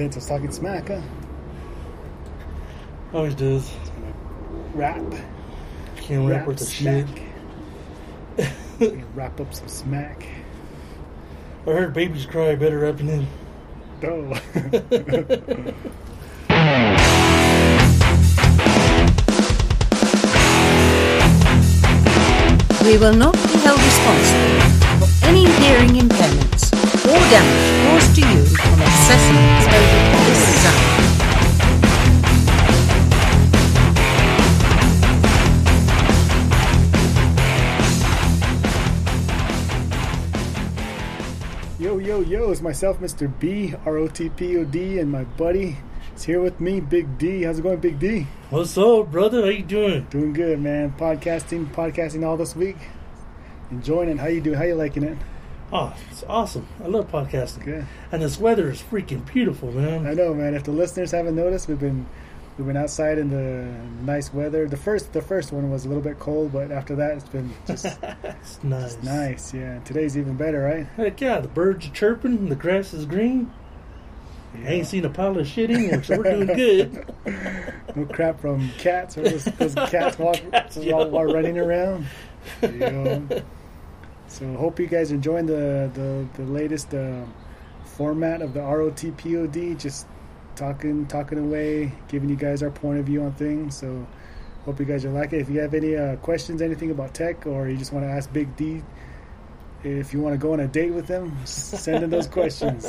Vince was talking smack, huh? Always does. It's gonna rap. Can't rap with the shit. Wrap up some smack. I heard babies cry better rapping than. Oh. We will not be held responsible for any hearing impairments or damage caused to you from excessive exposure to this sound. Yo, it's myself, Mr. B, ROTPOD, and my buddy is here with me, Big D. How's it going, Big D? What's up, brother? How you doing? Doing good, man. Podcasting all this week. Enjoying it. How you doing? How you liking it? Oh, it's awesome. I love podcasting. Good. And this weather is freaking beautiful, man. I know, man. If the listeners haven't noticed, we've been outside in the nice weather. The first one was a little bit cold, but after that, it's been just It's nice. just nice. Yeah. And today's even better, right? Heck yeah, the birds are chirping, the grass is green. Yeah. I ain't seen a pile of shit anywhere, so we're doing good. No crap from cats or those cats while running around. Yeah. So hope you guys are enjoying the latest format of the ROTPOD. Just talking away, giving you guys our point of view on things. So hope you guys are liking it. If you have any questions, anything about tech, or you just want to ask Big D, if you want to go on a date with him, send in those questions.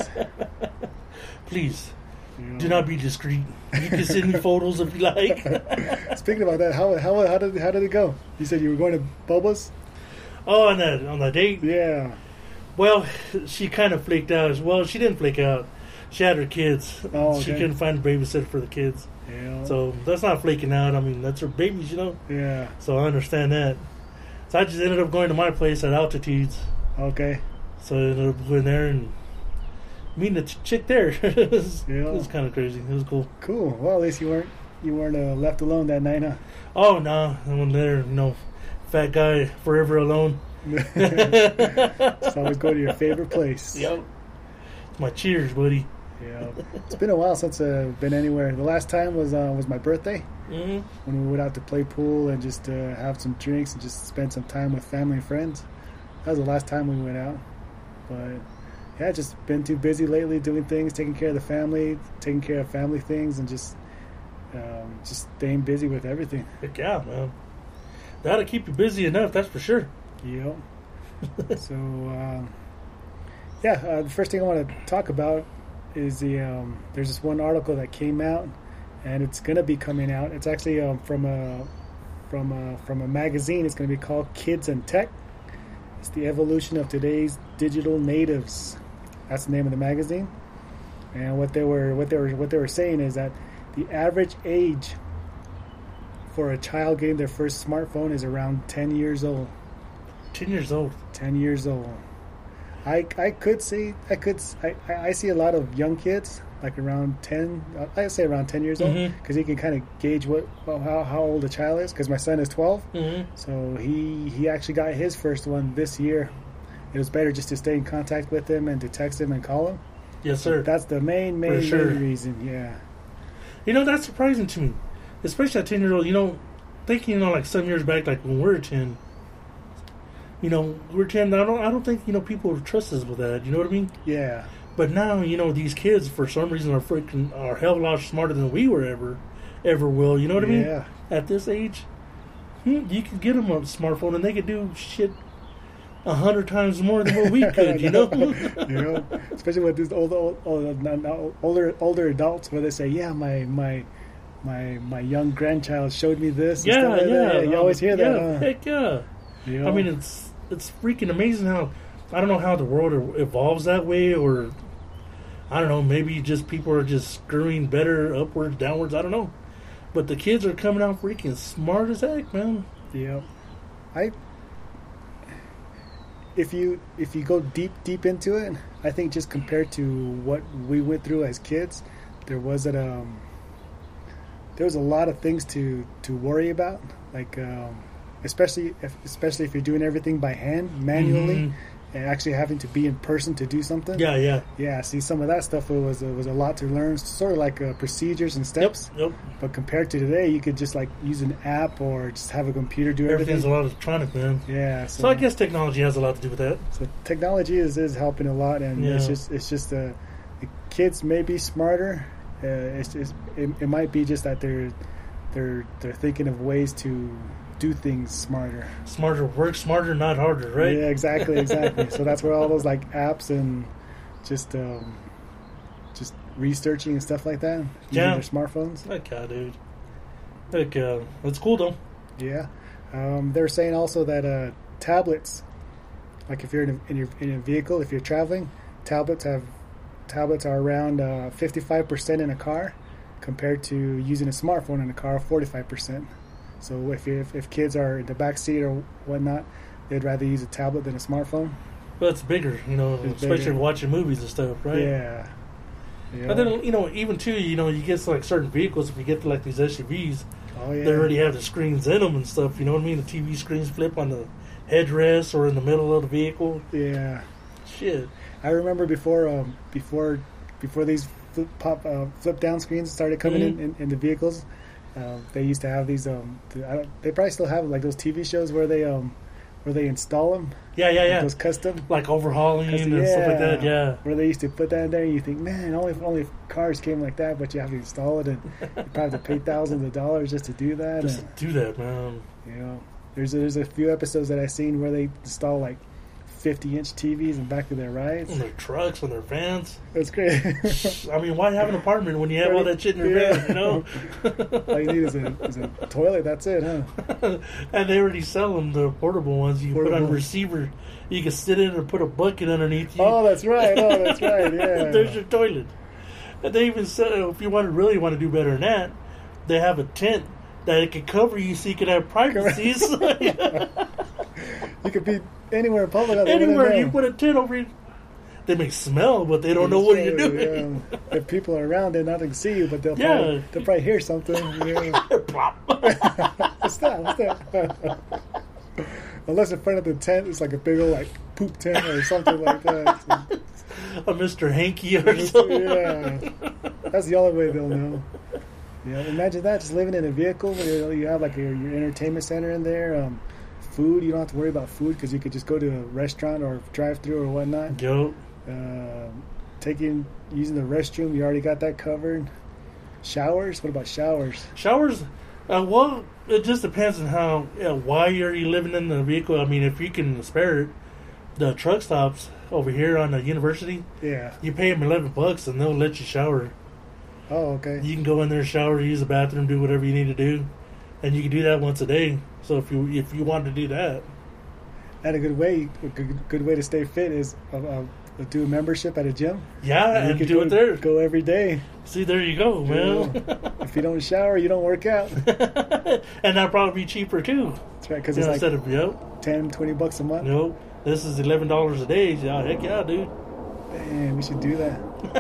Please, You know. do not be discreet. You can send me photos if you like. Speaking about that, how did it go? You said you were going to Bubba's? Oh, on that date? Yeah. Well, she kind of flaked out. Well, she didn't flake out. She had her kids. Oh, She okay. couldn't find a babysitter for the kids. Yeah. So that's not flaking out. I mean, that's her babies, you know? Yeah. So I understand that. So I just ended up going to my place at Altitudes. Okay. So I ended up going there and meeting a chick there. It was kind of crazy. It was cool. Cool. Well, at least you weren't left alone that night, huh? Oh, no. I went there, fat guy, forever alone. Just always go to your favorite place. Yep. My cheers, buddy. Yeah. It's been a while since I've been anywhere. The last time was my birthday, Mm-hmm. when we went out to play pool and just have some drinks and just spend some time with family and friends. That was the last time we went out. But yeah, just been too busy lately doing things, taking care of the family, taking care of family things, and just staying busy with everything. Heck yeah, man. That'll keep you busy enough, that's for sure. Yep. So, the first thing I want to talk about is there's this one article that came out, and it's going to be coming out. It's actually from a magazine. It's going to be called Kids and Tech. It's the evolution of today's digital natives. That's the name of the magazine. And what they were saying is that the average age for a child getting their first smartphone is around 10 years old. 10 years old. 10 years old. I see a lot of young kids like around 10. I'd say around 10 years old, Mhm. because you can kind of gauge how old a child is. Because my son is 12, Mm-hmm. so he actually got his first one this year. It was better just to stay in contact with him and to text him and call him. Yes, sir. That's the main sure. reason. Yeah. That's surprising to me. Especially at 10-year-old, thinking, like some years back, like when we were 10, we're 10, I don't think, people would trust us with that, you know what I mean? Yeah. But now, these kids, for some reason, are a hell of a lot smarter than we were ever will, you know what I mean? Yeah. At this age, you could get them a smartphone and they could do shit 100 times more than what we could, Especially with these older adults, where they say, "Yeah, my young grandchild showed me this." And stuff like that. You always hear that. Yeah, heck yeah. I mean, it's freaking amazing how, I don't know how the world evolves that way, or I don't know, maybe just people are just screwing better upwards, downwards, I don't know. But the kids are coming out freaking smart as heck, man. Yeah. If you go deep into it, I think just compared to what we went through as kids, there was a lot of things to worry about, like especially if you're doing everything by hand, manually. Mm-hmm. and actually having to be in person to do something. Yeah. See, some of that stuff, it was a lot to learn, sort of like procedures and steps. Yep. But compared to today, you could just like use an app or just have a computer do everything. Everything's a lot electronic, man. Yeah. So I guess technology has a lot to do with that. So technology is helping a lot, and it's just the kids may be smarter. It might be just that they're thinking of ways to do things smarter. Work smarter, not harder, right? Yeah, exactly. So that's where all those like apps and just researching and stuff like that using their smartphones. Heck yeah, dude. Heck yeah, that's cool though. Yeah, they're saying also that tablets, like if you're in a vehicle, if you're traveling, tablets are around 55% in a car, compared to using a smartphone in a car, 45%. So if kids are in the back seat or whatnot, they'd rather use a tablet than a smartphone. Well, it's bigger, especially watching movies and stuff, right? Yeah. But then, even too, you get to like certain vehicles, if you get to like these SUVs, they already have the screens in them and stuff, you know what I mean? The TV screens flip on the headrest or in the middle of the vehicle. Yeah. Shit. I remember before these flip down screens started coming in the vehicles, they used to have these. They probably still have like those TV shows where they install them. Yeah. Like those custom, like overhauling and stuff like that. Yeah. Where they used to put that in there, and you think, man, only if cars came like that, but you have to install it, and you probably have to pay thousands of dollars just to do that. Do that, man. There's a few episodes that I've seen where they install like 50-inch TVs in back of their rides. On their trucks, on their vans. That's great. I mean, why have an apartment when you have all that shit in your van, All you need is a toilet, that's it, huh? And they already sell them, the portable ones. You put on a receiver. You can sit in and put a bucket underneath you. Oh, that's right, yeah. There's your toilet. And they even said, if you really want to do better than that, they have a tent that it can cover you so you can have privacy. You could be anywhere in public. Anywhere you put a tent over you. They may smell, but they don't know what you're doing. Yeah. If people are around, they're not going to see you, but they'll probably hear something. What's that? Unless in front of the tent, it's like a big old like poop tent or something like that. So. A Mr. Hanky or something. Yeah, that's the only way they'll know. Yeah, imagine that, just living in a vehicle where you have like your entertainment center in there. Food, you don't have to worry about food because you could just go to a restaurant or drive-through or whatnot. Yep. Using the restroom, you already got that covered. Showers, what about showers? Showers, well, it just depends on why are you living in the vehicle. I mean, if you can spare it, the truck stops over here on the university. Yeah. You pay them $11 and they'll let you shower. Oh, okay. You can go in there, shower, use the bathroom, do whatever you need to do, and you can do that once a day. So if you want to do that, and a good way to stay fit is do a membership at a gym. Yeah, and you do it there. Go every day. See, there you go, man. If you don't shower, you don't work out. And that'll probably be cheaper too. That's right, because it's like $10, $20 a month. Nope, this is $11 a day. Yeah, heck yeah, dude. Man, we should do that.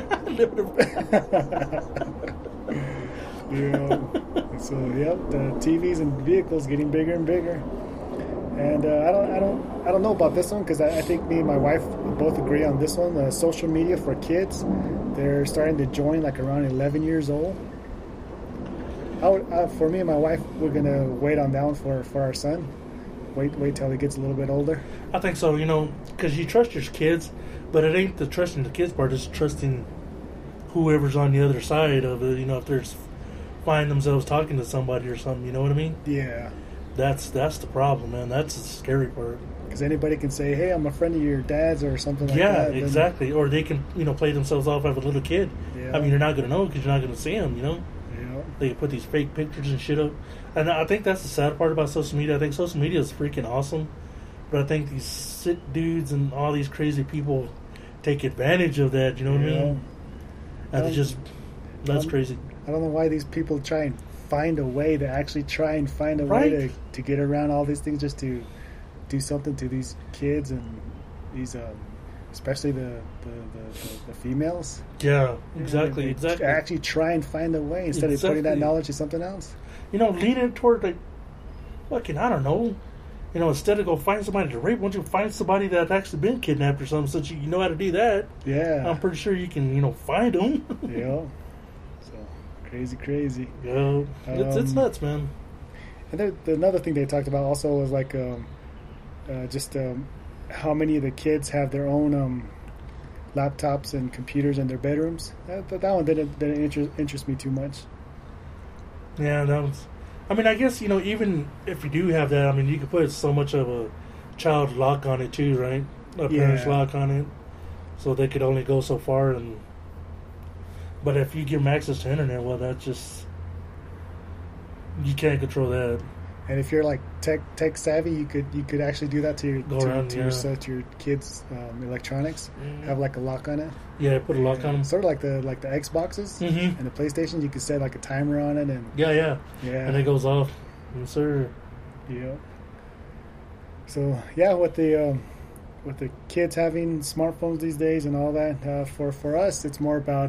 So the TVs and vehicles getting bigger and bigger, and I don't know about this one because I think me and my wife both agree on this one. Social media for kids, they're starting to join like around 11 years old. For me and my wife, we're gonna wait on that one for our son. Wait till he gets a little bit older. I think so, because you trust your kids, but it ain't the trusting the kids part. It's trusting whoever's on the other side of it. If there's find themselves talking to somebody or something, you know what I mean? Yeah. That's the problem, man. That's the scary part. Because anybody can say, hey, I'm a friend of your dad's or something like that. Yeah, exactly. Or they can, play themselves off as a little kid. Yeah. I mean, you're not going to know because you're not going to see them, Yeah. They can put these fake pictures and shit up. And I think that's the sad part about social media. I think social media is freaking awesome. But I think these sick dudes and all these crazy people take advantage of that, you know what I mean? And that's crazy. I don't know why these people try and find a way to way to get around all these things just to do something to these kids and these especially the females. Yeah, exactly. Exactly. Actually try and find a way instead of putting that knowledge to something else. Leaning toward fucking, I don't know, You know, instead of go find somebody to rape, why don't you find somebody that's actually been kidnapped or something, since you know how to do that. Yeah. I'm pretty sure you can, find them. Yeah. So, crazy. Yeah. It's nuts, man. And then another thing they talked about also was like just how many of the kids have their own laptops and computers in their bedrooms. That one didn't interest me too much. Yeah, that was... I mean, I guess, even if you do have that, I mean, you could put so much of a child lock on it too, right? A parent's lock on it. So they could only go so far. But if you give them access to internet, well, that's just... You can't control that. And if you're like tech savvy, you could actually do that to your kids' electronics. Mm-hmm. Have like a lock on it. Yeah, put a lock on them. Sort of like the Xboxes and the PlayStation. You could set like a timer on it, and yeah, and it goes off. Yes, sir. Yeah. So yeah, with the kids having smartphones these days and all that, for us, it's more about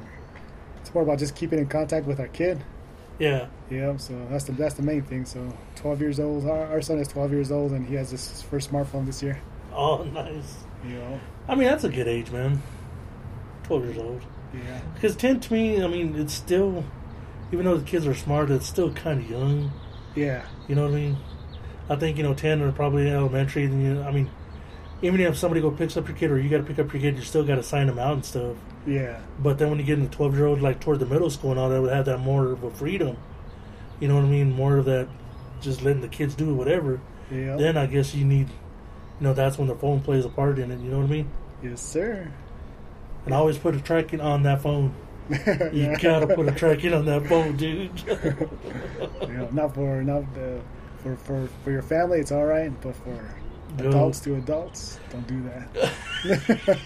just keeping in contact with our kid. Yeah. Yeah, so that's the main thing. So 12 years old. Our son is 12 years old, and he has his first smartphone this year. Oh, nice. Yeah. I mean, that's a good age, man. 12 years old. Yeah. Because 10 to me, I mean, it's still, even though the kids are smart, it's still kind of young. Yeah. You know what I mean? I think, 10 are probably elementary. And I mean, even if somebody picks up your kid, or you got to pick up your kid, you still got to sign them out and stuff. Yeah. But then when you get into 12-year-old, like toward the middle school and all that, would have that more of a freedom. You know what I mean? More of that, just letting the kids do whatever. Yeah. Then I guess you need, that's when the phone plays a part in it. You know what I mean? Yes, sir. And I always put a tracking on that phone. You gotta put a tracking on that phone, dude. Not for your family, it's all right, but for adults to adults, don't do that.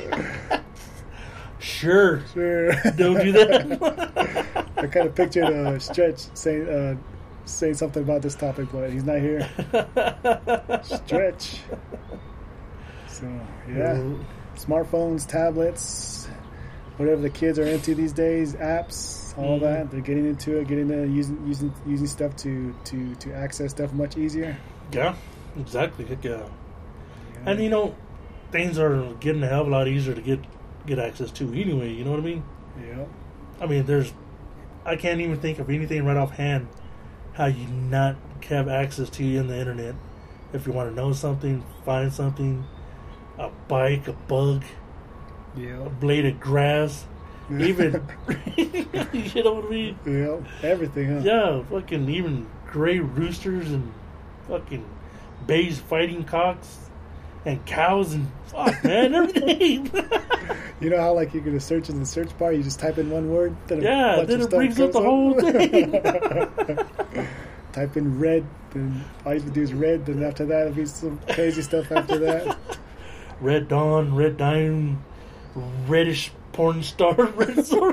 Sure. Don't do that. I kind of pictured Stretch saying something about this topic, but he's not here. Stretch. So yeah, smartphones, tablets, whatever the kids are into these days, apps, all that. They're getting into it, using stuff to access stuff much easier. Yeah, exactly. Yeah. And things are getting a hell of a lot easier to get access to anyway. You know what I mean? Yeah. I mean, I can't even think of anything right offhand how you not have access to in the internet. If you want to know something, find something, a bike, a bug, a blade of grass, even, you know what I mean? Yeah, everything, huh? Yeah, fucking even gray roosters and fucking beige fighting cocks and cows and fuck, man, everything. You know how like you're gonna search in the search bar, you just type in one word, then it brings up the whole thing. Type in red, then all you have to do is red, then after that it'll be some crazy stuff after that. Red Dawn, Red Diamond, reddish porn star, red sword.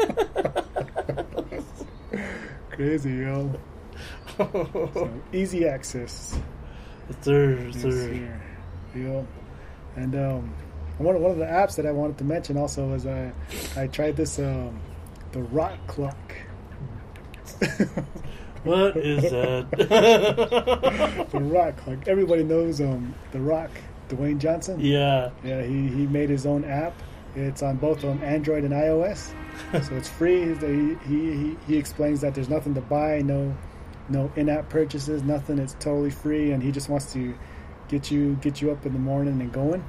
Crazy, yo. So, easy access. Yes, sir. Yeah. And one of the apps that I wanted to mention also was I tried this the Rock Clock. What is that? The Rock Clock. Everybody knows The Rock, Dwayne Johnson. Yeah. Yeah. He made his own app. It's on both Android and iOS, so it's free. He explains that there's nothing to buy, no in-app purchases, nothing. It's totally free, and he just wants to get you up in the morning and going.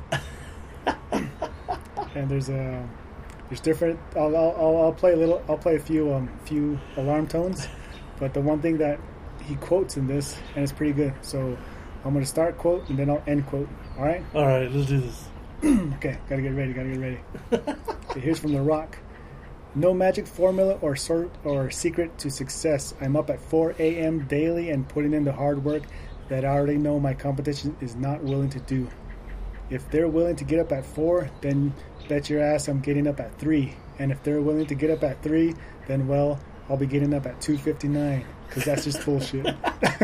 And there's different. I'll play a few alarm tones, but the one thing that he quotes in this, and it's pretty good. So I'm gonna start quote and then I'll end quote. All right. All right. Let's do this. Okay, gotta get ready. Okay, here's from The Rock. No magic formula or secret to success. I'm up at 4 a.m. daily and putting in the hard work that I already know my competition is not willing to do. If they're willing to get up at 4, then bet your ass I'm getting up at 3. And if they're willing to get up at 3, then well, I'll be getting up at 2:59, because that's just bullshit.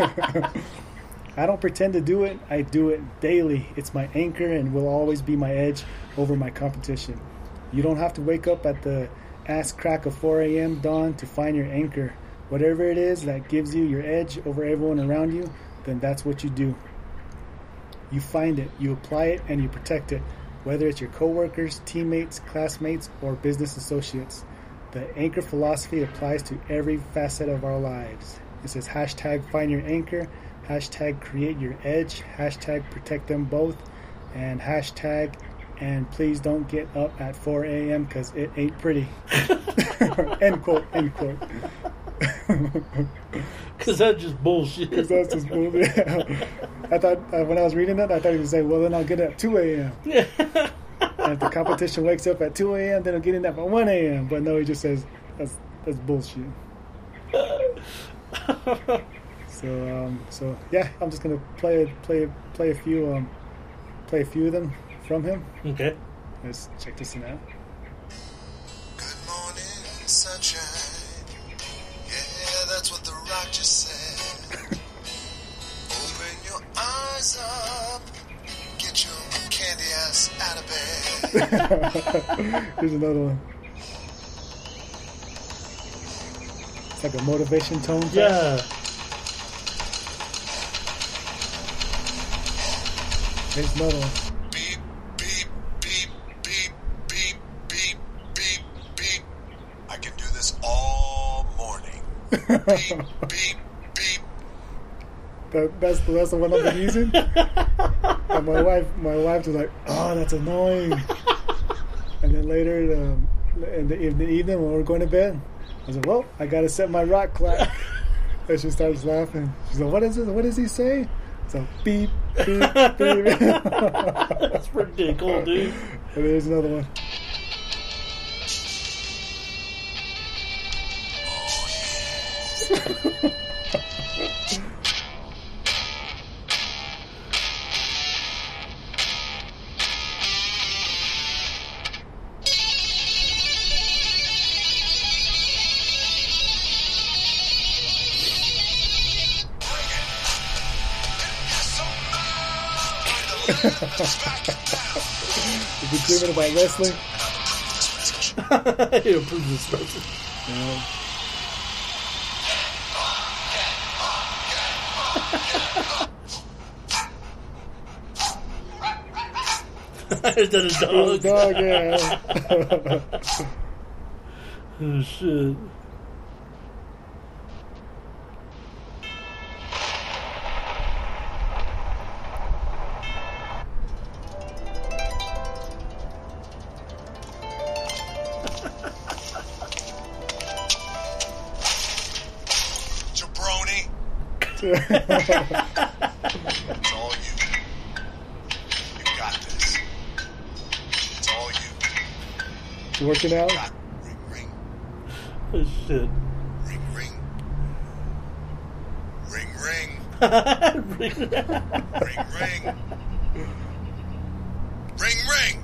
I don't pretend to do it. I do it daily. It's my anchor and will always be my edge over my competition. You don't have to wake up at the ass crack of 4 a.m. dawn to find your anchor. Whatever it is that gives you your edge over everyone around you, then that's what you do. You find it, you apply it, and you protect it, whether it's your coworkers, teammates, classmates, or business associates. The anchor philosophy applies to every facet of our lives. It says hashtag find your anchor, hashtag create your edge, hashtag protect them both, and hashtag and please don't get up at 4 a.m. because it ain't pretty. End quote, end quote. Because that's just bullshit. Because that's just bullshit. I thought, when I was reading that, I thought he was saying, well, then I'll get up at 2 a.m. Yeah. And if the competition wakes up at 2 a.m., then I'll get in at 1 a.m. But no, he just says, that's bullshit. So yeah, I'm just gonna play a few of them from him. Okay. Let's check this one out. Good morning, sunshine. Yeah, that's what the rock just said. Open your eyes up. Get your candy ass out of bed. Here's another one. It's like a motivation tone. Yeah. Here's another one. Beep, beep, beep, beep, beep, beep, beep, beep. I can do this all morning. Beep, beep, beep. That's the one I've been using. And my wife was like, "Oh, that's annoying." And then later, in the evening when we're going to bed, I was like, "Well, I gotta set my rock clock." And she starts laughing. She's like, "What is it? What does he say?" So beep, beep, beep. That's pretty cool, dude. And there's another one. If you're dreaming about wrestling, It improves the structure. yeah. Is that a dog? Dog, yeah. Oh, shit. Jabroni. It's all you. You got this. It's all you. Working out. Got ring, ring, Oh, shit. ring, ring. Ring, ring. Ring. Ring, ring. Ring, ring.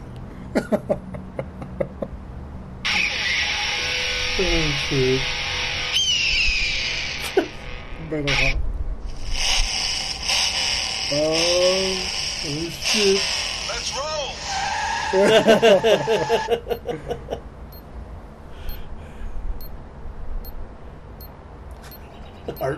Oh, shit. Metal hot. Oh, shit. Let's roll. Art.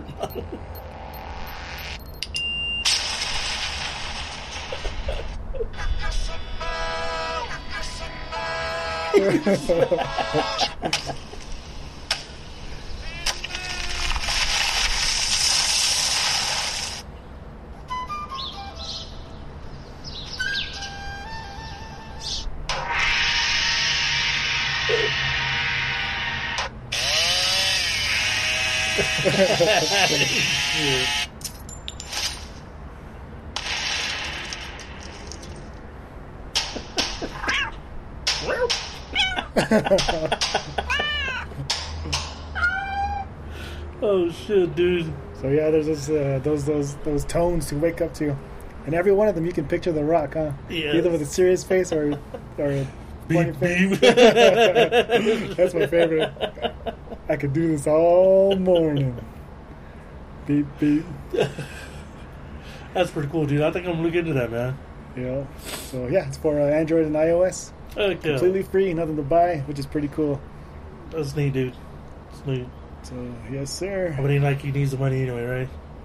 Oh shit, dude. So yeah, there's those tones to wake up to, and every one of them you can picture The Rock, huh? Yes. Either with a serious face or a funny Beep, face. beep. That's my favorite. I could do this all morning. Beep beep. That's pretty cool, dude. I think I'm gonna look into that, man. Yeah. So yeah, it's for Android and iOS. Okay. Completely free, nothing to buy, which is pretty cool. That's neat, dude. That's neat. So yes, sir. I mean, Nike needs the money anyway, right?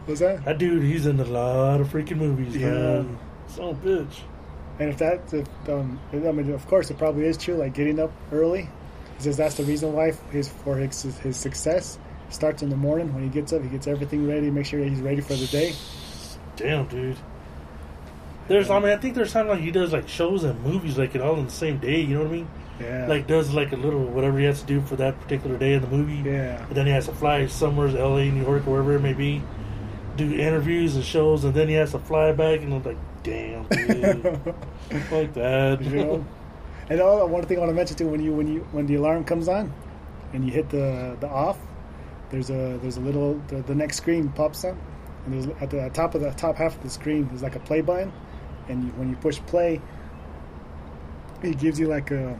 What's that? That dude, he's in a lot of freaking movies, Yeah. man. Son of a bitch. And if I mean, of course, it probably is true. Like getting up early, he says that's the reason why his success starts in the morning. When he gets up, he gets everything ready, make sure that he's ready for the day. Damn, dude. I think there's times like he does like shows and movies like it all in the same day. You know what I mean? Yeah. Like does like a little whatever he has to do for that particular day in the movie. Yeah. And then he has to fly somewhere, L.A., New York, wherever it may be, do interviews and shows, and then he has to fly back. And I'm like, damn, dude, like that. You know? And one thing I want to mention too, when the alarm comes on, and you hit the off, there's a little the next screen pops up, and there's at the top half of the screen there's like a play button, and when you push play, it gives you like a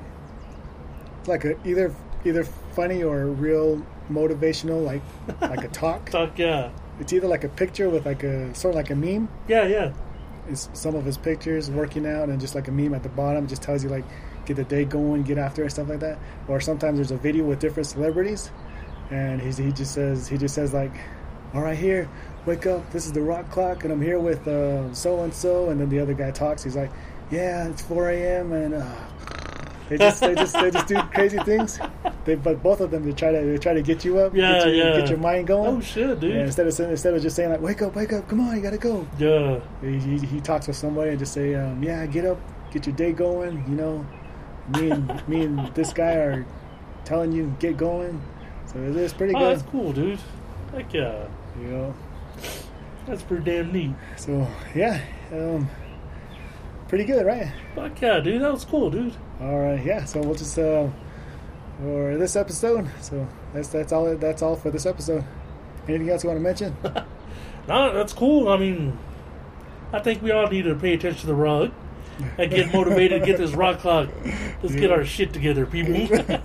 either funny or real motivational like a talk. Yeah. It's either like a picture with like a sort of like a meme. Yeah. It's some of his pictures working out and just like a meme at the bottom. It just tells you like get the day going, get after it, stuff like that. Or sometimes there's a video with different celebrities, and he just says like, all right, here, wake up, this is the Rock Clock, and I'm here with so and so, and then the other guy talks. He's like, yeah, it's 4 a.m. and they just do crazy things. But both of them they try to get you up, get your mind going. Oh shit, dude! Yeah, instead of just saying like, wake up, come on, you gotta go. Yeah. He talks with somebody and just say, yeah, get up, get your day going. You know, me and this guy are telling you get going. So it is pretty good. That's cool, dude. Heck yeah. You know, that's pretty damn neat. So yeah, pretty good, right? Fuck yeah, dude. That was cool, dude. All right, yeah. So we'll just for this episode. So that's all for this episode. Anything else you want to mention? No, that's cool. I mean, I think we all need to pay attention to the Rock and get motivated. Get this Rock Clock. Let's get our shit together, people.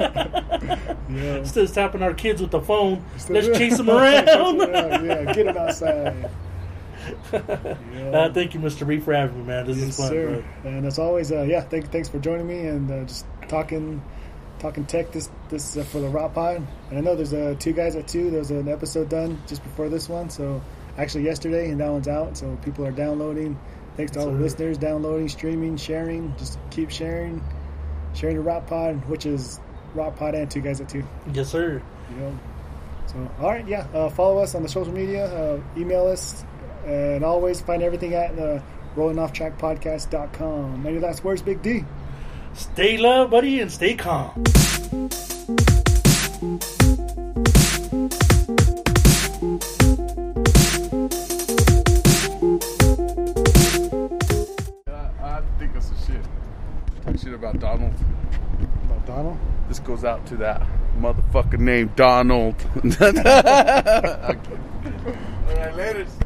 Yeah. Instead of tapping our kids with the phone, let's chase them around. Yeah, get them outside. Yeah. Thank you, Mr. B, for having me, man. This is fun, sir. bro. And as always, thanks for joining me and just talking tech. This for the Rock Pod. And I know there's 2 guys at 2. There's an episode done just before this one. So actually yesterday, and that one's out. So people are downloading. Thanks to all the listeners downloading, streaming, sharing. Just keep sharing the Rock Pod, which is Rock Pod and 2 guys at 2. Yes, sir. You know. So all right, yeah. Follow us on the social media. Email us. And always find everything at rollingofftrackpodcast.com. Any last words, Big D? Stay love, buddy, and stay calm. I think of some shit. Talk shit about Donald. About Donald? This goes out to that motherfucker named Donald. All right, later.